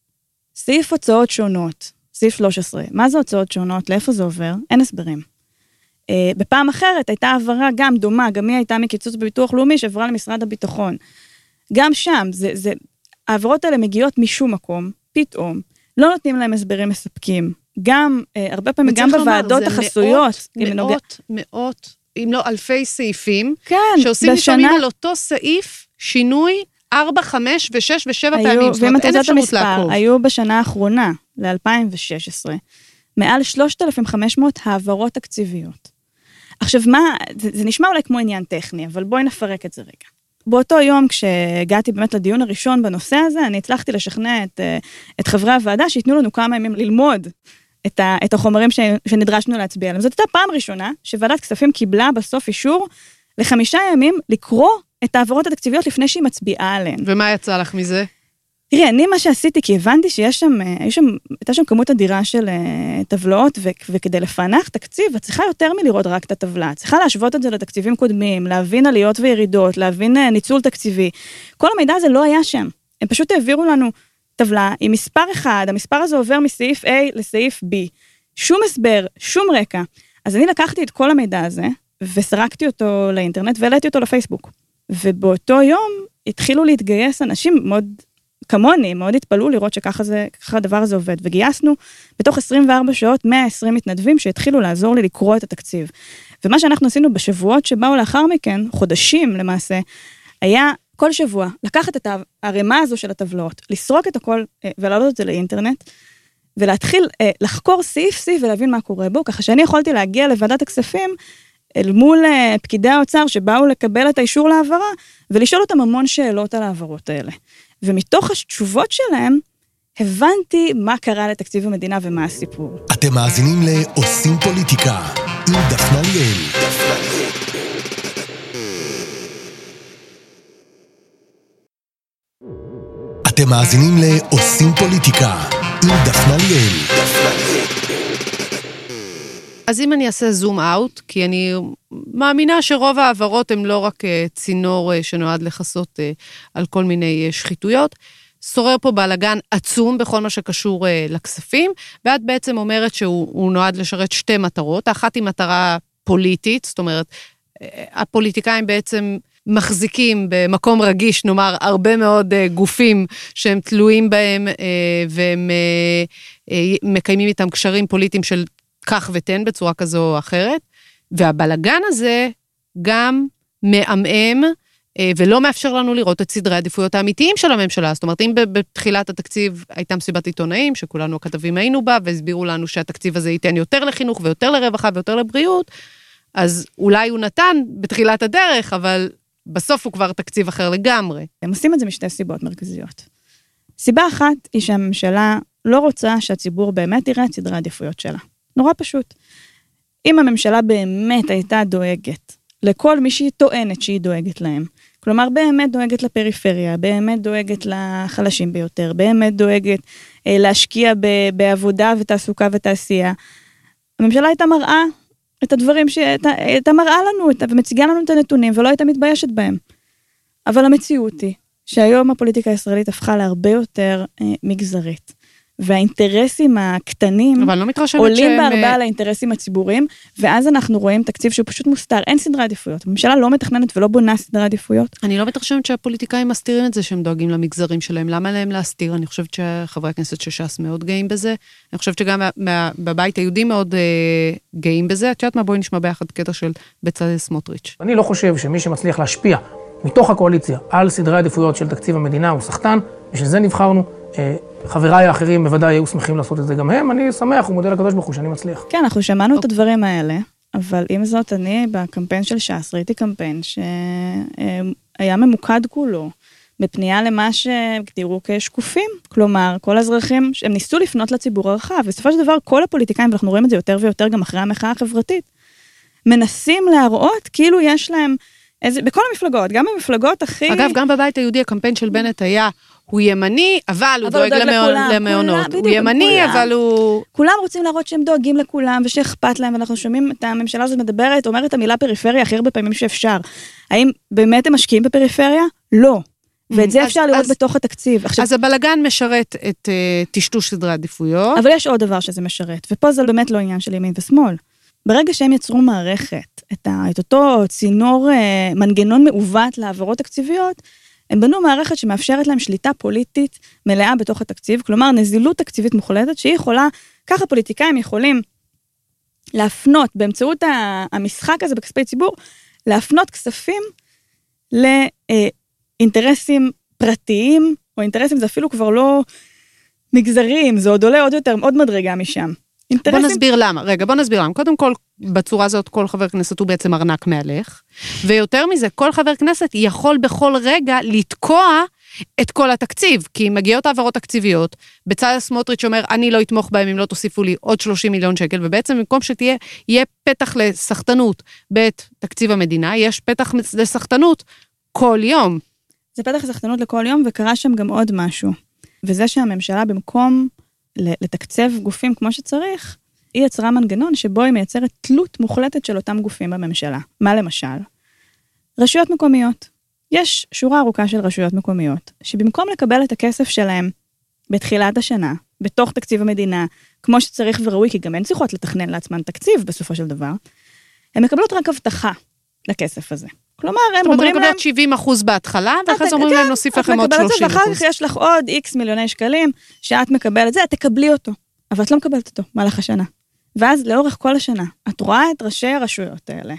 S4: סעיף הוצאות שונות, סעיף שלוש עשרה. מה זה הוצאות שונות? לאיפה זה עובר? אין הסברים. בפעם אחרת הייתה העברה גם דומה, גם היא הייתה מקיצוץ בביטוח לאומי שעברה למשרד הביטחון. גם שם, זה, זה, העברות האלה מגיעות משום מקום, פתאום, לא נותנים להם הסברים מספקים. גם, הרבה פעמים, גם בוועדות החסויות.
S3: מאות, מאות, נוגע... מאות, אם לא אלפי סעיפים,
S4: כן,
S3: שעושים בשנה... לפעמים על אותו סעיף שינוי ארבע, חמש ושש ושבע פעמים. זאת אומרת, אין אפשרות לעקוב.
S4: היו בשנה האחרונה, ל-אלפיים ושש עשרה, מעל שלושת אלפים וחמש מאות העברות תקציביות. עכשיו, מה, זה, זה נשמע אולי כמו עניין טכני, אבל בואי נפרק את זה רגע. באותו יום, כשהגעתי באמת לדיון הראשון בנושא הזה, אני הצלחתי לשכנע את, את חברי הוועדה, שיתנו לנו כמה ימים ללמוד את, ה, את החומרים ש, שנדרשנו להצביע עליהם. זאת הייתה פעם ראשונה, שוועדת כספים קיבלה בסוף אישור לחמישה ימים לקרוא את העברות התקציביות לפני שהיא מצביעה עליהן.
S3: ומה יצא לך מזה?
S4: תראי, אני מה שעשיתי, כי הבנתי שיש שם, שם, הייתה שם כמות אדירה של uh, טבלאות, ו- וכדי לפענח תקציב, את צריכה יותר מלראות רק את הטבלה, את צריכה להשוות את זה לתקציבים קודמים, להבין עליות וירידות, להבין uh, ניצול תקציבי. כל המידע הזה לא היה שם. הם פשוט העבירו לנו טבלה עם מספר אחד, המספר הזה עובר מסעיף A לסעיף B. שום הסבר, שום רקע. אז אני לקחתי את כל המידע הזה, וסרקתי אותו לאינטרנט, והעליתי אותו לפייסבוק. ובאותו יום התחילו להתגייס אנשים מאוד כמוני, מאוד התפלאו לראות שככה זה, ככה הדבר הזה עובד, וגייסנו בתוך עשרים וארבע שעות מאה ועשרים מתנדבים שהתחילו לעזור לי לקרוא את התקציב. ומה שאנחנו עשינו בשבועות שבאו לאחר מכן, חודשים למעשה, היה כל שבוע לקחת את הרמה הזו של הטבלאות, לסרוק את הכל ולעלות את זה לאינטרנט, ולהתחיל לחקור סעיף סעיף ולהבין מה קורה בו, ככה שאני יכולתי להגיע לוועדת הכספים, אל מול פקידי האוצר שבאו לקבל את האישור לעברה, ולשאול אותם המון שאלות על העברות האלה. ומתוך התשובות שלהם, הבנתי מה קרה לתקציב המדינה ומה הסיפור.
S1: אתם מאזינים לעושים פוליטיקה, עם דפנה ליאל. אתם מאזינים לעושים פוליטיקה, עם דפנה ליאל.
S3: אז אם אני אעשה זום אאוט, כי אני מאמינה שרוב העברות הן לא רק צינור שנועד לחסות על כל מיני שחיתויות, שורר פה בלגן עצום בכל מה שקשור לכספים, ואת בעצם אומרת שהוא נועד לשרת שתי מטרות, האחת היא מטרה פוליטית, זאת אומרת, הפוליטיקאים בעצם מחזיקים במקום רגיש, נאמר, הרבה מאוד גופים שהם תלויים בהם, והם מקיימים איתם קשרים פוליטיים של כך ותן בצורה כזו או אחרת, והבלגן הזה גם מעמעם, ולא מאפשר לנו לראות את סדרי העדיפויות האמיתיים של הממשלה. זאת אומרת, אם בתחילת התקציב הייתה מסיבת עיתונאים, שכולנו הכתבים היינו בה, והסבירו לנו שהתקציב הזה ייתן יותר לחינוך, ויותר לרווחה, ויותר לבריאות, אז אולי הוא נתן בתחילת הדרך, אבל בסוף הוא כבר תקציב אחר לגמרי.
S4: הם עושים את זה משתי סיבות מרכזיות. סיבה אחת היא שהממשלה לא רוצה שהציבור באמת יראה את סדרי העדיפויות שלה. נורא פשוט. אם הממשלה באמת הייתה דואגת לכל מי שהיא טוענת שהיא דואגת להם, כלומר באמת דואגת לפריפריה, באמת דואגת לחלשים ביותר, באמת דואגת אה, להשקיע ב, בעבודה ותעסוקה ותעשייה, הממשלה הייתה מראה את הדברים שהייתה הייתה מראה לנו את, ומציגה לנו את הנתונים ולא הייתה מתביישת בהם. אבל המציאות היא שהיום הפוליטיקה הישראלית הפכה להרבה יותר אה, מגזרית. והאינטרסים הקטנים
S3: לא
S4: עולים
S3: שהם...
S4: בהרבה על האינטרסים הציבוריים, ואז אנחנו רואים תקציב שהוא פשוט מוסתר, אין סדרי עדיפויות. הממשלה לא מתכננת ולא בונה סדרי עדיפויות.
S3: אני לא מתרשמת שהפוליטיקאים מסתירים את זה, שהם דואגים למגזרים שלהם. למה להם להסתיר? אני חושבת שחברי הכנסת שש"ס מאוד גאים בזה. אני חושבת שגם בבית היהודי מאוד גאים בזה. את יודעת מה? בואי נשמע ביחד קטע של בצלאל סמוטריץ'.
S8: אני לא חושב שמי שמצליח להשפיע מתוך הקואליציה על סדרי העדיפויות של תקציב המדינה הוא שחקן, בשביל זה נבחרנו. חבריי האחרים בוודאי היו שמחים לעשות את זה גם הם, אני שמח ומודה לקדוש ברוך הוא שאני מצליח.
S4: כן, אנחנו שמענו את הדברים האלה, אבל עם זאת אני בקמפיין של ש"ס ראיתי קמפיין שהיה ממוקד כולו, בפנייה למה שהגדירו כשקופים, כלומר, כל האזרחים, הם ניסו לפנות לציבור הרחב, בסופו של דבר כל הפוליטיקאים, ואנחנו רואים את זה יותר ויותר גם אחרי המחאה החברתית, מנסים להראות כאילו יש להם, איזה, בכל המפלגות, גם במפלגות הכי...
S3: אגב, גם בבית היהודי הקמפיין של בנט היה, הוא ימני, אבל הוא דואג למעונות. הוא ימני, אבל הוא...
S4: כולם רוצים להראות שהם דואגים לכולם, ושאכפת להם, ואנחנו שומעים את הממשלה הזאת מדברת, אומרת המילה פריפריה הכי הרבה פעמים שאפשר. האם באמת הם משקיעים בפריפריה? לא. ואת זה אפשר לראות בתוך התקציב.
S3: אז הבלגן משרת את טשטוש סדרי עדיפויות.
S4: אבל יש עוד דבר שזה משרת, ופה זה באמת לא עניין של ימין ושמאל. ברגע שהם יצרו מערכת, את אותו צינור מנגנון מעוות לעברות תקציביות, הם בנו מערכת שמאפשרת להם שליטה פוליטית מלאה בתוך התקציב, כלומר נזילות תקציבית מוחלטת, שהיא יכולה, ככה פוליטיקאים יכולים להפנות, באמצעות המשחק הזה בכספי ציבור, להפנות כספים לאינטרסים פרטיים, או אינטרסים זה אפילו כבר לא מגזרים, זה עוד עולה עוד יותר, עוד מדרגה משם.
S3: בוא נסביר למה, רגע, בוא נסביר למה. קודם כל, בצורה הזאת, כל חבר כנסת הוא בעצם ארנק מהלך, ויותר מזה, כל חבר כנסת יכול בכל רגע לתקוע את כל התקציב, כי מגיעות העברות תקציביות, בצלאל סמוטריץ' אומר, אני לא אתמוך בהם אם לא תוסיפו לי עוד שלושים מיליון שקל, ובעצם במקום שתהיה, יהיה פתח לסחטנות בית תקציב המדינה, יש פתח לסחטנות כל יום.
S4: זה פתח לסחטנות לכל יום, וקרה שם גם עוד משהו, וזה שהממשלה במקום לתקצב גופים כמו שצריך, היא יצרה מנגנון שבו היא מייצרת תלות מוחלטת של אותם גופים בממשלה. מה למשל? רשויות מקומיות. יש שורה ארוכה של רשויות מקומיות, שבמקום לקבל את הכסף שלהם בתחילת השנה, בתוך תקציב המדינה, כמו שצריך וראוי, כי גם הן צריכות לתכנן לעצמן תקציב בסופו של דבר, הן מקבלות רק הבטחה לכסף הזה. כלומר, הם אומרים להם...
S3: מקבלות שבעים אחוז בהתחלה, ואחרי זה אומרים להם נוסיף לכם עוד שלושים אחוז.
S4: ואחר כך יש לך עוד איקס מיליוני שקלים, שאת מקבלת זה, את תקבלי אותו. אבל את לא מקבלת אותו, מהלך השנה. ואז לאורך כל השנה, את רואה את ראשי הרשויות האלה,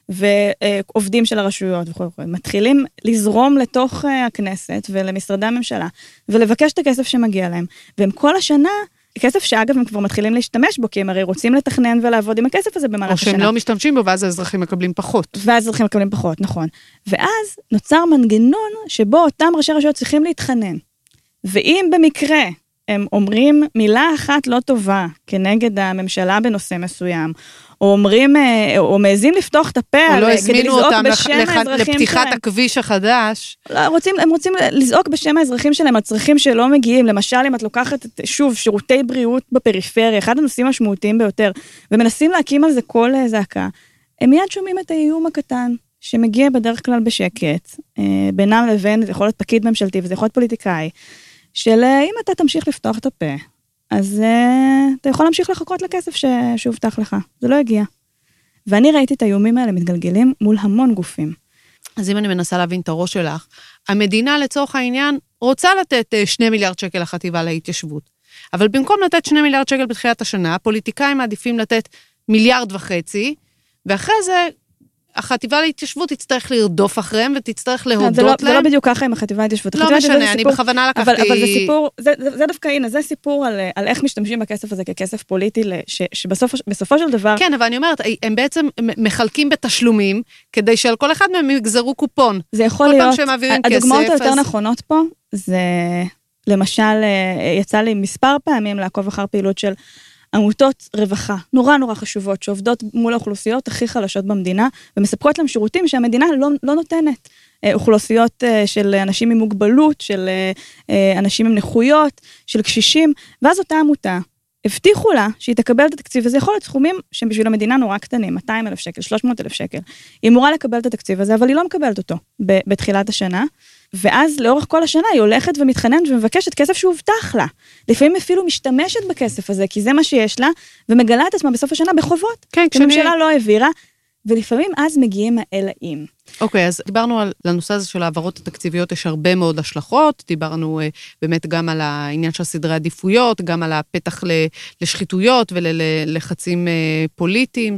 S4: ועובדים של הרשויות, מתחילים לזרום לתוך הכנסת ולמשרדי הממשלה, ולבקש את הכסף שמגיע להם. והם כל השנה... כסף שאגב הם כבר מתחילים להשתמש בו, כי הם הרי רוצים לתכנן ולעבוד עם הכסף הזה במהלך השנה.
S3: או שהם לא משתמשים בו, ואז האזרחים מקבלים פחות.
S4: ואז האזרחים מקבלים פחות, נכון. ואז נוצר מנגנון שבו אותם ראשי רשויות צריכים להתחנן. ואם במקרה הם אומרים מילה אחת לא טובה כנגד הממשלה בנושא מסוים, או אומרים, או מעזים לפתוח את הפה,
S3: או לא הזמינו אותם לפתיחת
S4: שלהם.
S3: הכביש החדש.
S4: לא, רוצים, הם רוצים לזעוק בשם האזרחים שלהם, על צרכים שלא מגיעים, למשל אם את לוקחת, שוב, שירותי בריאות בפריפריה, אחד הנושאים המשמעותיים ביותר, ומנסים להקים על זה כל זעקה, הם מיד שומעים את האיום הקטן, שמגיע בדרך כלל בשקט, בינם לבין, זה יכול להיות פקיד ממשלתי, וזה יכול להיות פוליטיקאי, של אם אתה תמשיך לפתוח את הפה, אז uh, אתה יכול להמשיך לחכות לכסף ש... שהובטח לך. זה לא הגיע. ואני ראיתי את האיומים האלה מתגלגלים מול המון גופים.
S3: אז אם אני מנסה להבין את הראש שלך, המדינה לצורך העניין רוצה לתת שני מיליארד שקל לחטיבה להתיישבות. אבל במקום לתת שני מיליארד שקל בתחילת השנה, הפוליטיקאים מעדיפים לתת מיליארד וחצי, ואחרי זה החטיבה להתיישבות תצטרך לרדוף אחריהם, ותצטרך להודות להם.
S4: זה לא בדיוק ככה עם החטיבה להתיישבות.
S3: לא משנה, אני בכוונה לקחתי...
S4: אבל זה סיפור, זה דווקא, הנה, זה סיפור על איך משתמשים בכסף הזה ככסף פוליטי, שבסופו של דבר...
S3: כן, אבל אני אומרת, הם בעצם מחלקים בתשלומים, כדי שעל כל אחד מהם יגזרו קופון.
S4: זה יכול להיות, הדוגמאות היותר נכונות פה, זה למשל, יצא לי מספר פעמים לעקוב אחר פעילות של עמותות רווחה, נורא נורא חשובות, שעובדות מול האוכלוסיות הכי חלשות במדינה, ומספקות להם שירותים שהמדינה לא, לא נותנת. אוכלוסיות של אנשים עם מוגבלות, של אנשים עם נכויות, של קשישים, ואז אותה עמותה, הבטיחו לה שהיא תקבל את התקציב, וזה יכול להיות סכומים שהם בשביל המדינה נורא קטנים, מאתיים אלף שקל, שלוש מאות אלף שקל. היא אמורה לקבל את התקציב הזה, אבל היא לא מקבלת אותו בתחילת השנה, ואז לאורך כל השנה היא הולכת ומתחננת ומבקשת כסף שהובטח לה. לפעמים אפילו משתמשת בכסף הזה, כי זה מה שיש לה, ומגלה את עצמה בסוף השנה בחובות.
S3: כן,
S4: כשממשלה לא העבירה, ולפעמים אז מגיעים האלאים.
S3: אוקיי, אז דיברנו על הנושא הזה של העברות התקציביות, יש הרבה מאוד השלכות, דיברנו באמת גם על העניין של סדרי עדיפויות, גם על הפתח לשחיתויות וללחצים פוליטיים,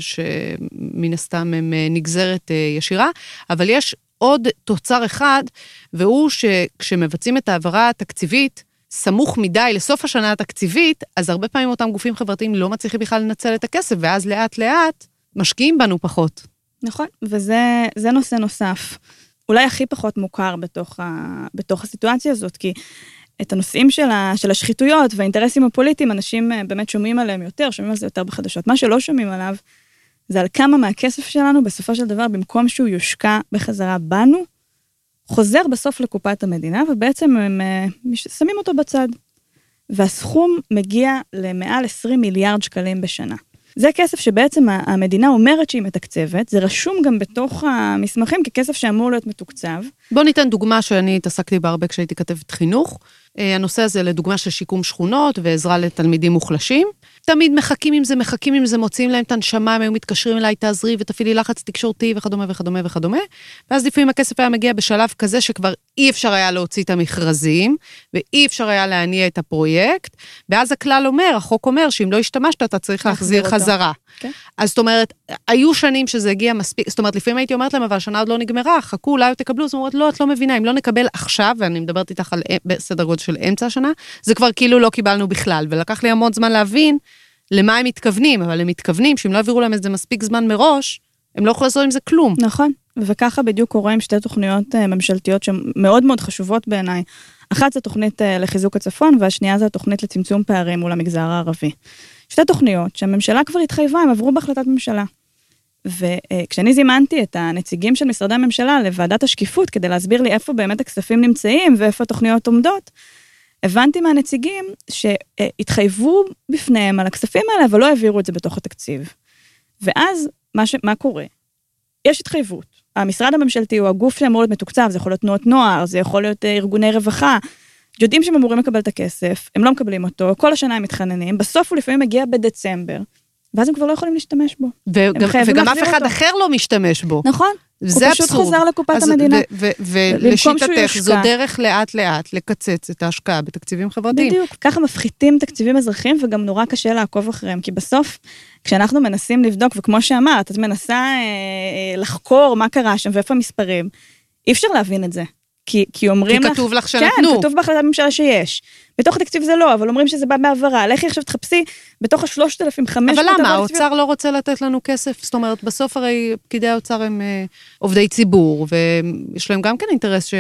S3: שמן הסתם הם נגזרת ישירה, אבל יש עוד תוצר אחד, והוא שכשמבצעים את העברה התקציבית, סמוך מדי לסוף השנה התקציבית, אז הרבה פעמים אותם גופים חברתיים לא מצליחים בכלל לנצל את הכסף, ואז לאט לאט משקיעים בנו פחות.
S4: נכון, וזה זה נושא נוסף. אולי הכי פחות מוכר בתוך, ה, בתוך הסיטואציה הזאת, כי את הנושאים של, ה, של השחיתויות והאינטרסים הפוליטיים, אנשים באמת שומעים עליהם יותר, שומעים על זה יותר בחדשות. מה שלא שומעים עליו, זה על כמה מהכסף שלנו, בסופו של דבר, במקום שהוא יושקע בחזרה בנו, חוזר בסוף לקופת המדינה, ובעצם הם שמים אותו בצד. והסכום מגיע למעל עשרים מיליארד שקלים בשנה. זה כסף שבעצם המדינה אומרת שהיא מתקצבת, זה רשום גם בתוך המסמכים ככסף שאמור להיות מתוקצב.
S3: בוא ניתן דוגמה שאני התעסקתי בה הרבה כשהייתי כתבת חינוך. הנושא הזה לדוגמה של שיקום שכונות ועזרה לתלמידים מוחלשים. תמיד מחכים עם זה, מחכים עם זה, מוצאים להם את הנשמה, הם היו מתקשרים אליי, תעזרי ותפעילי לחץ תקשורתי וכדומה וכדומה וכדומה. ואז לפעמים הכסף היה מגיע בשלב כזה שכבר אי אפשר היה להוציא את המכרזים, ואי אפשר היה להניע את הפרויקט, ואז הכלל אומר, החוק אומר שאם לא השתמשת, אתה צריך להחזיר חזרה. Okay. אז זאת אומרת, היו שנים שזה הגיע מספיק, זאת אומרת, לפעמים הייתי אומרת להם, אבל השנה עוד לא נגמרה, חכו, אולי תקבלו, זאת אומרת, לא, את לא מבינה, אם לא נקבל עכשיו, ואני מדברת איתך על בסדר גודל של אמצע השנה, זה כבר כאילו לא קיבלנו בכלל, ולקח לי המון זמן להבין למה הם מתכוונים, אבל הם מתכוונים שאם לא העבירו להם איזה מספיק זמן מראש, הם לא יכולים לעשות עם זה כלום.
S4: נכון, וככה בדיוק קורה עם שתי תוכניות ממשלתיות שמאוד מאוד חשובות בעיניי. אחת זה תוכנית לחיזוק הצפון, והשנייה זה התוכנית לצמצום פערים מול המגזר הערבי. שתי תוכניות שהממשלה כבר התחייבה, הם עברו בהחלטת ממשלה. וכשאני זימנתי את הנציגים של משרדי הממשלה לוועדת השקיפות, כדי להסביר לי איפה באמת הכספים נמצאים, ואיפה התוכניות עומדות, הבנתי מהנציגים שהתחייבו בפניהם על הכספים האלה, אבל לא העבירו את זה בתוך התקציב. ואז, מה, ש... מה קורה? יש התחייבות. המשרד הממשלתי הוא הגוף שאמור להיות מתוקצב, זה יכול להיות תנועות נוער, זה יכול להיות ארגוני רווחה, יודעים שהם אמורים לקבל את הכסף, הם לא מקבלים אותו, כל השנה הם מתחננים, בסוף הוא לפעמים מגיע בדצמבר, ואז הם כבר לא יכולים להשתמש בו.
S3: וגם, וגם אף אחד אותו. אחר לא משתמש בו.
S4: נכון. הוא פשוט אבסורד. חוזר לקופת אז, המדינה.
S3: ולשיטתך, זו דרך לאט לאט לקצץ את ההשקעה בתקציבים חברתיים.
S4: בדיוק. ככה מפחיתים תקציבים אזרחיים, וגם נורא קשה לעקוב אחריהם, כי בסוף, כשאנחנו מנסים לבדוק, וכמו שאמרת, את מנסה אה, לחקור מה קרה שם, ואיפה המספרים, אי אפשר להבין את זה. כי, כי אומרים
S3: כי כתוב
S4: לך,
S3: לך שנתנו.
S4: כן, כתוב בהחלטת ממשלה שיש. בתוך התקציב זה לא, אבל אומרים שזה בא בעברה. לכי עכשיו תחפשי בתוך ה-שלושת אלפים וחמש מאות...
S3: אבל למה? האוצר לא רוצה לתת לנו כסף? זאת אומרת, בסוף הרי פקידי האוצר הם עובדי ציבור, ויש להם גם כן אינטרס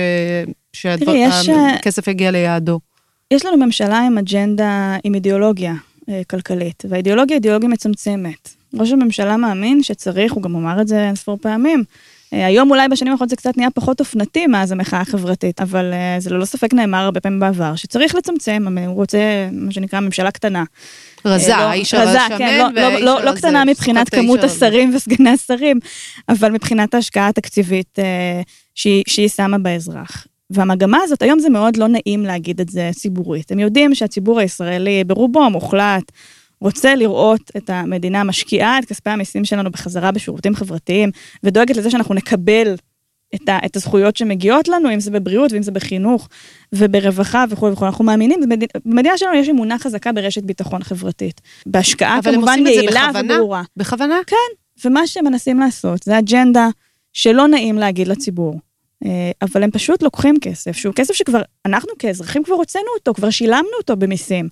S3: שהכסף יגיע ליעדו.
S4: יש לנו ממשלה עם אג'נדה, עם אידיאולוגיה כלכלית, והאידיאולוגיה היא אידיאולוגיה מצמצמת. ראש הממשלה מאמין שצריך, הוא גם אומר את זה אינספור פעמים, היום אולי בשנים האחרונות זה קצת נהיה פחות אופנתי מאז המחאה החברתית, אבל זה ללא ספק נאמר הרבה פעמים בעבר, שצריך לצמצם, הוא רוצה מה שנקרא ממשלה קטנה.
S3: רזה, האיש השמן,
S4: לא קטנה מבחינת כמות השרים וסגני השרים, אבל מבחינת ההשקעה התקציבית שהיא שמה באזרח. והמגמה הזאת, היום זה מאוד לא נעים להגיד את זה ציבורית. הם יודעים שהציבור הישראלי ברובו המוחלט, רוצה לראות את המדינה משקיעה את כספי המיסים שלנו בחזרה בשירותים חברתיים, ודואגת לזה שאנחנו נקבל את, ה, את הזכויות שמגיעות לנו, אם זה בבריאות ואם זה בחינוך וברווחה וכו' וכו'. אנחנו מאמינים, במדינה שלנו יש אמונה חזקה ברשת ביטחון חברתית. בהשקעה כמובן יעילה וברורה.
S3: בכוונה?
S4: כן, ומה שמנסים לעשות זה אג'נדה שלא נעים להגיד לציבור. אבל הם פשוט לוקחים כסף, שהוא כסף שכבר, אנחנו כאזרחים כבר הוצאנו אותו, כבר שילמנו אותו במיסים.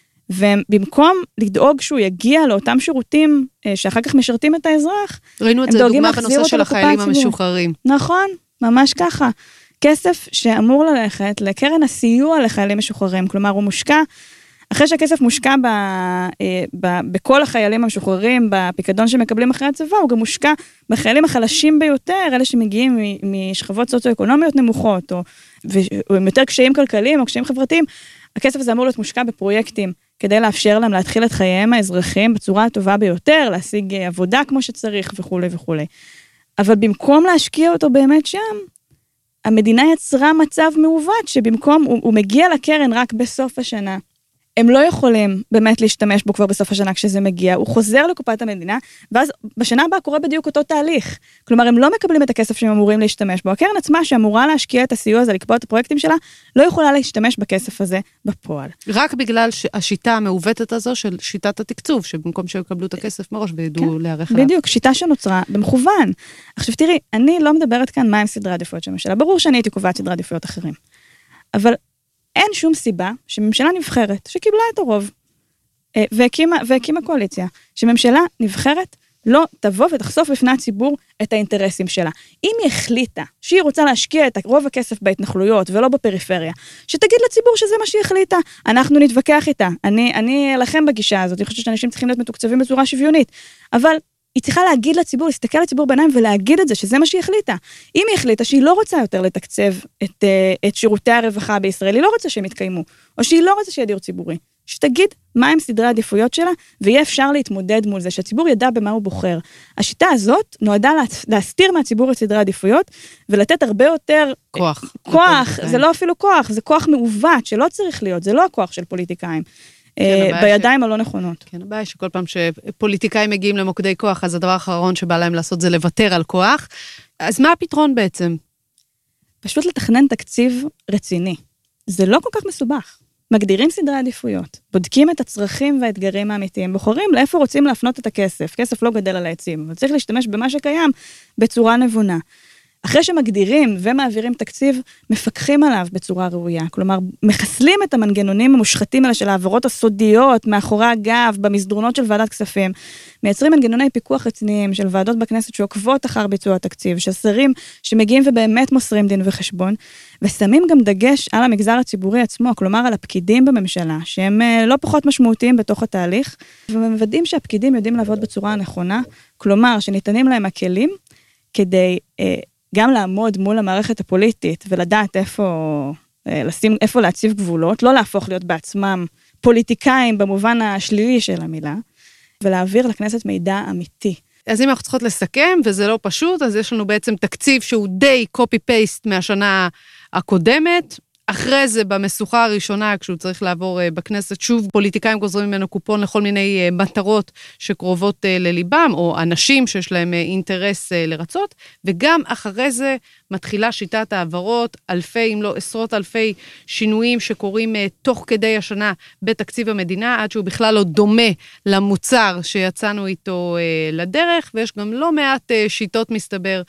S4: ובמקום לדאוג שהוא יגיע לאותם שירותים שאחר כך משרתים את האזרח,
S3: ראינו את זה דוגמה בנושא של החיילים המשוחררים.
S4: נכון, ממש ככה. כסף שאמור ללכת לקרן הסיוע לחיילים משוחררים, כלומר הוא מושקע, אחרי שהכסף מושקע ב, ב, בכל החיילים המשוחררים, בפיקדון שמקבלים אחרי הצבא, הוא גם מושקע בחיילים החלשים ביותר, אלה שמגיעים משכבות סוציו-אקונומיות נמוכות, או, או עם יותר קשיים כלכליים או קשיים חברתיים, הכסף הזה אמור להיות מושקע בפרויקטים, כדי לאפשר להם להתחיל את חייהם האזרחיים בצורה הטובה ביותר, להשיג עבודה כמו שצריך וכו' וכו'. אבל במקום להשקיע אותו באמת שם, המדינה יצרה מצב מעוות, שבמקום, הוא, הוא מגיע לקרן רק בסוף השנה. הם לא יכולים באמת להשתמש בו כבר בסוף השנה כשזה מגיע, הוא חוזר לקופת המדינה, ואז בשנה הבאה קורה בדיוק אותו תהליך. כלומר, הם לא מקבלים את הכסף שהם אמורים להשתמש בו. הקרן עצמה שאמורה להשקיע את הסיוע הזה, לקבוע את הפרויקטים שלה, לא יכולה להשתמש בכסף הזה בפועל.
S3: רק בגלל השיטה המעוותת הזו של שיטת התקצוב, שבמקום שהם יקבלו את הכסף מראש וידעו להיערך עליו.
S4: בדיוק, שיטה שנוצרה במכוון. עכשיו תראי, אני לא מדברת כאן מה הם סדרי עדיפויות של הממשלה. ברור שאני הייתי קובעת סדרי עדיפויות אחרים. אבל אין שום סיבה שממשלה נבחרת, שקיבלה את הרוב, והקימה, והקימה קואליציה, שממשלה נבחרת לא תבוא ותחשוף בפני הציבור את האינטרסים שלה. אם היא החליטה שהיא רוצה להשקיע את רוב הכסף בהתנחלויות ולא בפריפריה, שתגיד לציבור שזה מה שהיא החליטה, אנחנו נתווכח איתה. אני, אני אלחם בגישה הזאת, אני חושבת שאנשים צריכים להיות מתוקצבים בצורה שוויונית, אבל היא צריכה להגיד לציבור, להסתכל לציבור בעיניים ולהגיד את זה, שזה מה שהיא החליטה. אם היא החליטה שהיא לא רוצה יותר לתקצב את, את שירותי הרווחה בישראל, היא לא רוצה שהם יתקיימו, או שהיא לא רוצה שיהיה דיור ציבורי, שתגיד מהם סדרי העדיפויות שלה, ויהיה אפשר להתמודד מול זה, שהציבור ידע במה הוא בוחר. השיטה הזאת נועדה להסתיר מהציבור את סדרי העדיפויות, ולתת הרבה יותר
S3: כוח.
S4: כוח, זה לא אפילו כוח, זה כוח מעוות, שלא צריך להיות, זה לא הכוח של פוליטיקאים. בידיים הלא נכונות.
S3: כן, הבעיה שכל פעם שפוליטיקאים מגיעים למוקדי כוח, אז הדבר האחרון שבא להם לעשות זה לוותר על כוח. אז מה הפתרון בעצם?
S4: פשוט לתכנן תקציב רציני. זה לא כל כך מסובך. מגדירים סדרי עדיפויות, בודקים את הצרכים והאתגרים האמיתיים, בוחרים לאיפה רוצים להפנות את הכסף. כסף לא גדל על העצים, אבל צריך להשתמש במה שקיים בצורה נבונה. אחרי שמגדירים ומעבירים תקציב, מפקחים עליו בצורה ראויה. כלומר, מחסלים את המנגנונים המושחתים האלה של העברות הסודיות, מאחורי הגב, במסדרונות של ועדת כספים. מייצרים מנגנוני פיקוח רציניים של ועדות בכנסת שעוקבות אחר ביצוע התקציב, של שרים שמגיעים ובאמת מוסרים דין וחשבון, ושמים גם דגש על המגזר הציבורי עצמו, כלומר על הפקידים בממשלה, שהם לא פחות משמעותיים בתוך התהליך, ומוודאים שהפקידים יודעים לעבוד בצורה הנכונה, כלומר שניתנים להם הכלים כדי גם לעמוד מול המערכת הפוליטית, ולדעת איפה, לשים, איפה להציב גבולות, לא להפוך להיות בעצמם פוליטיקאים במובן השלילי של המילה, ולהעביר לכנסת מידע אמיתי.
S3: אז אם אנחנו צריכות לסכם, וזה לא פשוט, אז יש לנו בעצם תקציב שהוא די copy-paste מהשנה הקודמת, אחרי זה, במשוכה הראשונה, כשהוא צריך לעבור בכנסת, שוב פוליטיקאים גוזרים ממנו קופון לכל מיני מטרות שקרובות לליבם, או אנשים שיש להם אינטרס לרצות, וגם אחרי זה מתחילה שיטת העברות, אלפי, אם לא עשרות אלפי שינויים שקורים תוך כדי השנה בתקציב המדינה, עד שהוא בכלל לא דומה למוצר שיצאנו איתו לדרך, ויש גם לא מעט שיטות מסתבר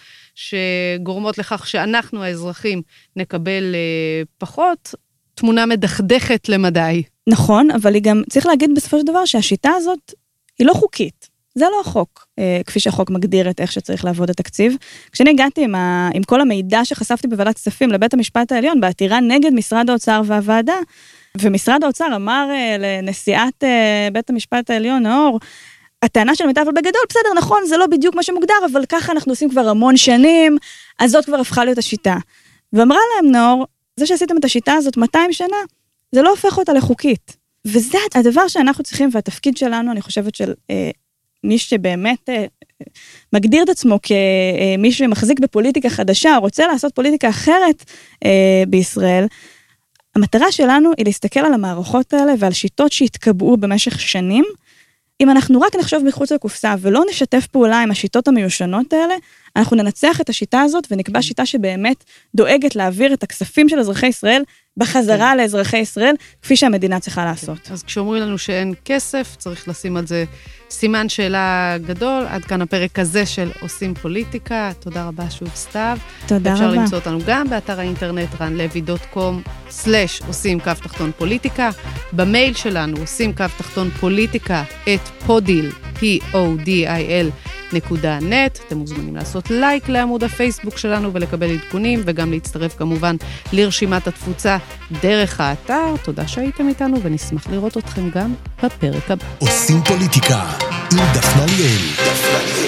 S3: שגורמות לכך שאנחנו האזרחים נקבל פחות, תמונה מדכדכת למדי.
S4: נכון, אבל היא גם, צריך להגיד בסופו של דבר שהשיטה הזאת היא לא חוקית. זה לא החוק, כפי שהחוק מגדיר את איך שצריך לעבוד התקציב. כשאני הגעתי עם, ה, עם כל המידע שחשפתי בוועדת כספים לבית המשפט העליון, בעתירה נגד משרד האוצר והוועדה, ומשרד האוצר אמר לנשיאת בית המשפט העליון, נאור, הטענה של מיטב, אבל בגדול, בסדר, נכון, זה לא בדיוק מה שמוגדר, אבל ככה אנחנו עושים כבר המון שנים, אז זאת כבר הפכה להיות השיטה. ואמרה להם, נאור, זה שעשיתם את השיטה הזאת מאתיים שנה, זה לא הופך אותה לחוקית. וזה הדבר שאנחנו צריכים, והתפקיד שלנו, אני חושבת של אה, מי שבאמת אה, מגדיר את עצמו כמי שמחזיק בפוליטיקה חדשה, רוצה לעשות פוליטיקה אחרת אה, בישראל, המטרה שלנו היא להסתכל על המערכות האלה, ועל שיטות שהתקבעו במשך שנים, אם אנחנו רק נחשוב מחוץ לקופסה, ולא נשתף פעולה עם השיטות המיושנות האלה, אנחנו ננצח את השיטה הזאת, ונקבע שיטה שבאמת דואגת להעביר את הכספים של אזרחי ישראל, בחזרה לאזרחי ישראל, כפי שהמדינה צריכה לעשות.
S3: אז כשאומרים לנו שאין כסף, צריך לשים על זה סימן שאלה גדול. עד כאן הפרק הזה של עושים פוליטיקה. תודה רבה שוב סתיו.
S4: תודה רבה.
S3: אפשר למצוא אותנו גם באתר האינטרנט רן לוי דוט קום סלש עושים קו תחתון פוליטיקה. במייל שלנו עושים קו תחתון פוליטיקה את פודיל, P-O-D-I-L נקודה נט. אתם מוזמנים לעשות לייק לעמוד הפייסבוק שלנו ולקבל עדכונים, וגם להצטרף כמובן לרשימת התפוצה דרך האתר. תודה שהייתם איתנו, ונשמח לראות אתכם גם בפרק הבא.
S1: עושים פוליטיקה עם דפנה ליאל.